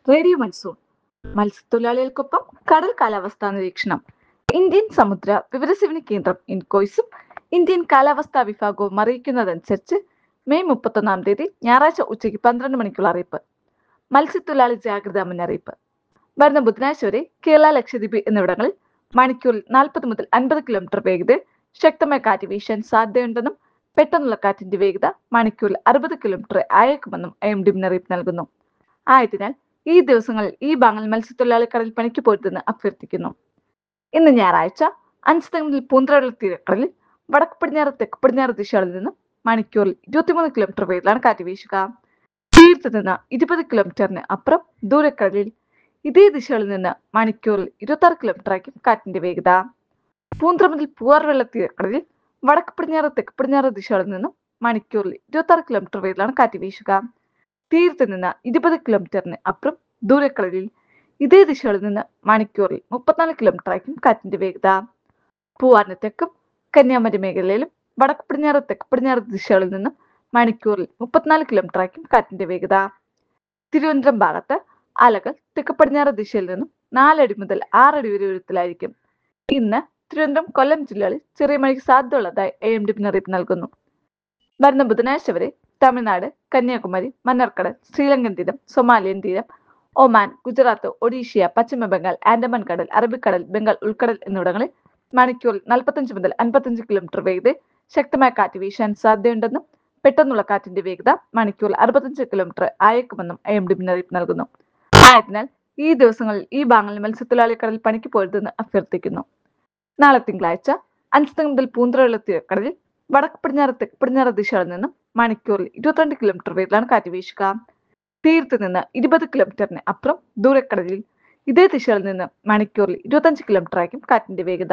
Radio monsoon മത്സ്യത്തൊഴിലാളികൾക്കൊപ്പം കടൽ കാലാവസ്ഥാ നിരീക്ഷണം. ഇന്ത്യൻ സമുദ്ര വിവരസേവന കേന്ദ്രം ഇൻകോയ്സും ഇന്ത്യൻ കാലാവസ്ഥാ വിഭാഗവും അറിയിക്കുന്നതനുസരിച്ച് മെയ് 31 ഞായറാഴ്ച ഉച്ചയ്ക്ക് 12 മണിക്കുള്ള അറിയിപ്പ്. മത്സ്യത്തൊഴിലാളി ജാഗ്രതാ മുന്നറിയിപ്പ്. വരുന്ന ബുധനാഴ്ച വരെ കേരള, ലക്ഷദ്വീപ് എന്നിവിടങ്ങളിൽ മണിക്കൂറിൽ 40 മുതൽ 50 കിലോമീറ്റർ വേഗതയിൽ ശക്തമായ കാറ്റ് വീശാൻ സാധ്യതയുണ്ടെന്നും പെട്ടെന്നുള്ള കാറ്റിന്റെ വേഗത മണിക്കൂറിൽ 60 കിലോമീറ്റർ ആയേക്കുമെന്നും IMD മുന്നറിയിപ്പ് നൽകുന്നു. ആയതിനാൽ ഈ ദിവസങ്ങളിൽ ഈ ഭാഗങ്ങളിൽ മത്സ്യത്തൊഴിലാളി കടൽ പണിക്ക് പോരുതെന്ന് അഭ്യർത്ഥിക്കുന്നു. ഇന്ന് ഞായറാഴ്ച അഞ്ചുതെങ്ങിൽ പൂന്തറയുള്ള തീരക്കടലിൽ വടക്ക് പടിഞ്ഞാറ് തെക്ക് പടിഞ്ഞാറ് ദിശകളിൽ നിന്ന് മണിക്കൂറിൽ 23 കിലോമീറ്റർ വേഗത്തിലാണ് കാറ്റ് വീശുക. തീരത്ത് നിന്ന് 20 കിലോമീറ്ററിന് അപ്പുറം ദൂരക്കടലിൽ ഇതേ ദിശകളിൽ നിന്ന് മണിക്കൂറിൽ 26 കിലോമീറ്റർ ആയിരിക്കും കാറ്റിന്റെ വേഗത. പൂന്തറ മുതൽ പൂവാർവെള്ള തീരക്കടലിൽ വടക്ക് പടിഞ്ഞാറ് തെക്ക് പടിഞ്ഞാറ് ദിശകളിൽ നിന്നും മണിക്കൂറിൽ 26 കിലോമീറ്റർ വേഗത്തിലാണ് കാറ്റ് വീശുക. തീരത്ത് നിന്ന് 20 കിലോമീറ്ററിന് അപ്പുറം ദൂരക്കടലിൽ ഇതേ ദിശകളിൽ നിന്ന് മണിക്കൂറിൽ 34 കിലോമീറ്റർ ആയിരിക്കും കാറ്റിന്റെ വേഗത. പൂവാറിന് തെക്കും കന്യാകുമാരി മേഖലയിലും വടക്ക് പടിഞ്ഞാറ് തെക്ക് പടിഞ്ഞാറ് ദിശകളിൽ നിന്നും മണിക്കൂറിൽ 34 കിലോമീറ്റർ ആയിരിക്കും കാറ്റിന്റെ വേഗത. തിരുവനന്തപുരം ഭാഗത്ത് അലകൾ തെക്ക് പടിഞ്ഞാറ് ദിശയിൽ നിന്നും 4 അടി മുതൽ 6 അടി വരെ ഉയരത്തിലായിരിക്കും. ഇന്ന് തിരുവനന്തപുരം, കൊല്ലം ജില്ലകളിൽ ചെറിയ മഴയ്ക്ക് സാധ്യതയുള്ളതായി IMD മുന്നറിയിപ്പ് നൽകുന്നു. വരുന്ന ബുധനാഴ്ച വരെ തമിഴ്നാട്, കന്യാകുമാരി, മന്നാർക്കടൽ, ശ്രീലങ്കൻ തീരം, സൊമാലിയൻ തീരം, ഒമാൻ, ഗുജറാത്ത്, ഒഡീഷ്യ, പശ്ചിമ ബംഗാൾ, ആൻഡമാൻ കടൽ, അറബിക്കടൽ, ബംഗാൾ ഉൾക്കടൽ എന്നിവിടങ്ങളിൽ മണിക്കൂറിൽ 45 മുതൽ 55 കിലോമീറ്റർ വേഗതയിൽ ശക്തമായ കാറ്റ് വീശാൻ സാധ്യതയുണ്ടെന്നും പെട്ടെന്നുള്ള കാറ്റിന്റെ വേഗത മണിക്കൂറിൽ 65 കിലോമീറ്റർ ആയേക്കുമെന്നും IMD മുന്നറിയിപ്പ് നൽകുന്നു. ആയതിനാൽ ഈ ദിവസങ്ങളിൽ ഈ ഭാഗങ്ങളിൽ മത്സ്യത്തൊഴിലാളി കടൽ പണിക്ക് പോരുതെന്ന് അഭ്യർത്ഥിക്കുന്നു. നാളെ തിങ്കളാഴ്ച അഞ്ചുതെങ്ങ് മുതൽ പൂന്തറയുള്ള തീരക്കടലിൽ വടക്ക് പടിഞ്ഞാറ് തെക്ക് പടിഞ്ഞാറ് ദിശകളിൽ നിന്നും മണിക്കൂറിൽ 22 കിലോമീറ്റർ വേഗത്തിലാണ് കാറ്റ് വീശുക. തീരത്ത് നിന്ന് 20 കിലോമീറ്ററിന് അപ്പുറം ദൂരക്കടലിൽ ഇതേ ദിശകളിൽ നിന്ന് മണിക്കൂറിൽ 25 കിലോമീറ്റർ ആയിരിക്കും കാറ്റിന്റെ വേഗത.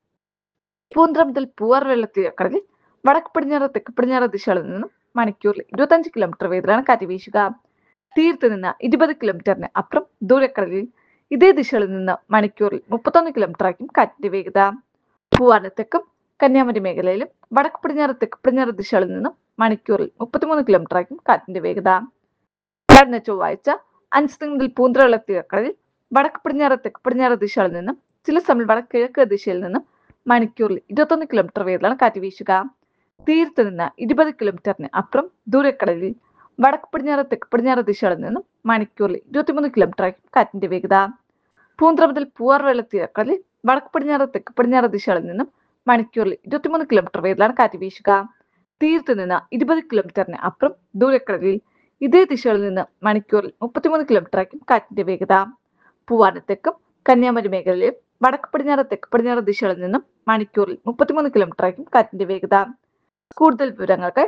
പൂന്തറ മുതൽ പൂവാർവെള്ള തീരക്കടലിൽ വടക്ക് പടിഞ്ഞാറ് തെക്ക് പടിഞ്ഞാറ് ദിശകളിൽ നിന്നും മണിക്കൂറിൽ 25 കിലോമീറ്റർ വേഗത്തിലാണ് കാറ്റ് വീശുക. തീരത്ത് നിന്ന് 20 കിലോമീറ്ററിന് അപ്പുറം ദൂരക്കടലിൽ ഇതേ ദിശകളിൽ നിന്ന് മണിക്കൂറിൽ 31 കിലോമീറ്റർ ആയിരിക്കും കാറ്റിന്റെ വേഗത. പൂവാറിന് തെക്കും കന്യാകുമാരി മേഖലയിലും വടക്ക് പടിഞ്ഞാറ് തെക്ക് പടിഞ്ഞാറ് ദിശകളിൽ നിന്നും മണിക്കൂറിൽ 33 കിലോമീറ്റർ ആയിരിക്കും കാറ്റിന്റെ വേഗത. വരുന്ന ചൊവ്വാഴ്ച അഞ്ചുതെങ്ങ് മുതൽ പൂന്തറയുള്ള തീരക്കടലിൽ വടക്ക് പടിഞ്ഞാറ് തെക്ക് പടിഞ്ഞാറ് ദിശകളിൽ നിന്നും ചില സമയം വടക്ക് കിഴക്ക് ദിശയിൽ നിന്നും മണിക്കൂറിൽ 21 കിലോമീറ്റർ വേഗത്തിലാണ് കാറ്റ് വീശുക. തീരത്ത് നിന്ന് 20 കിലോമീറ്ററിന് അപ്പുറം ദൂരക്കടലിൽ വടക്ക് പടിഞ്ഞാറ് തെക്ക് പടിഞ്ഞാറ് ദിശകളിൽ നിന്നും മണിക്കൂറിൽ 23 കിലോമീറ്റർ ആയിരിക്കും കാറ്റിന്റെ വേഗത. പൂന്തറ മുതൽ പൂവാർവെള്ള തീരക്കടലിൽ വടക്ക് പടിഞ്ഞാറ് തെക്ക് പടിഞ്ഞാറ് ദിശകളിൽ നിന്നും മണിക്കൂറിൽ 23 കിലോമീറ്റർ വേഗത്തിലാണ് കാറ്റ് വീശുക. തീരത്ത് നിന്ന് 20 കിലോമീറ്ററിന് അപ്പുറം ദൂരക്കടലിൽ ഇതേ ദിശകളിൽ നിന്ന് മണിക്കൂറിൽ 33 കിലോമീറ്റർ ആയിരിക്കും കാറ്റിന്റെ വേഗത. പൂവാറിന് തെക്കും കന്യാകുമാരി മേഖലയിലും വടക്ക് പടിഞ്ഞാറ് തെക്ക് പടിഞ്ഞാറ് ദിശകളിൽ നിന്നും മണിക്കൂറിൽ 33 കിലോമീറ്റർ ആയിരിക്കും കാറ്റിന്റെ വേഗത. കൂടുതൽ വിവരങ്ങൾക്ക്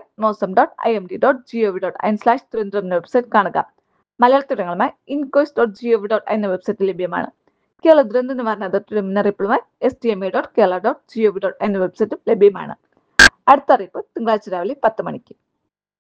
mosam.imd.gov.in/തിരുവനന്തപുരം എന്ന വെബ്സൈറ്റ് കാണുക. മലയാളത്തിലുമായി incois.gov.in എന്ന വെബ്സൈറ്റ് ലഭ്യമാണ്. കേരള ദുരന്ത നിവാരണ അതോറിറ്റിയുടെ മുന്നറിയിപ്പുമായി stma.kerala.gov.in എന്ന വെബ്സൈറ്റും ലഭ്യമാണ്. അടുത്ത അറിയിപ്പ് തിങ്കളാഴ്ച രാവിലെ 10 മണിക്ക്.